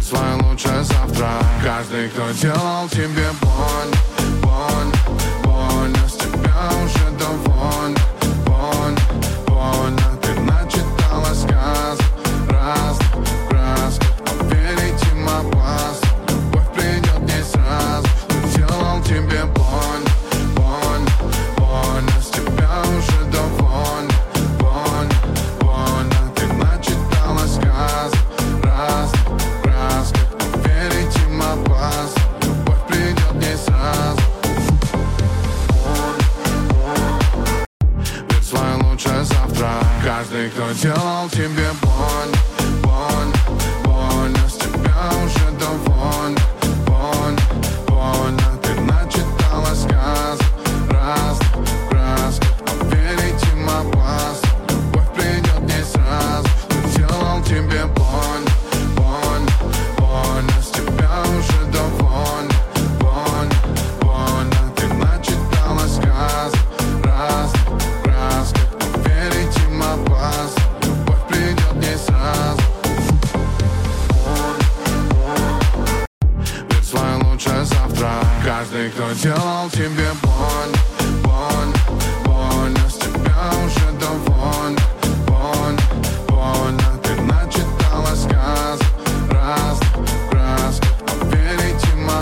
свой лучший завтра. Каждый, кто делал тебе боль, боль, больно, с тебя уже довольно, больно, больно. Ты начитала сказ, раз, краска, поверить им опасно. Любовь придет не сразу. Кто делал тебе боль, боль, больно, с тебя уже довольно, больно, больно. Ты начитала сказ, раз, краска, поверить им опасно. Любовь придет не сразу. Верь в свое лучшее завтра. Каждый, кто делал тебе боль, боль, больно, с тебя уже довольно, больно, больно. Ты начитала сказ, раз, краска, поверить им опасно. Любовь придет не сразу. Кто делал тебе боль, боль, больно, с тебя уже довольно, больно, больно. Ты начитала сказ, раз, краска, поверить им опасно. Любовь придет не сразу. Верь в свое лучшее завтра. Каждый, кто делал тебе боль,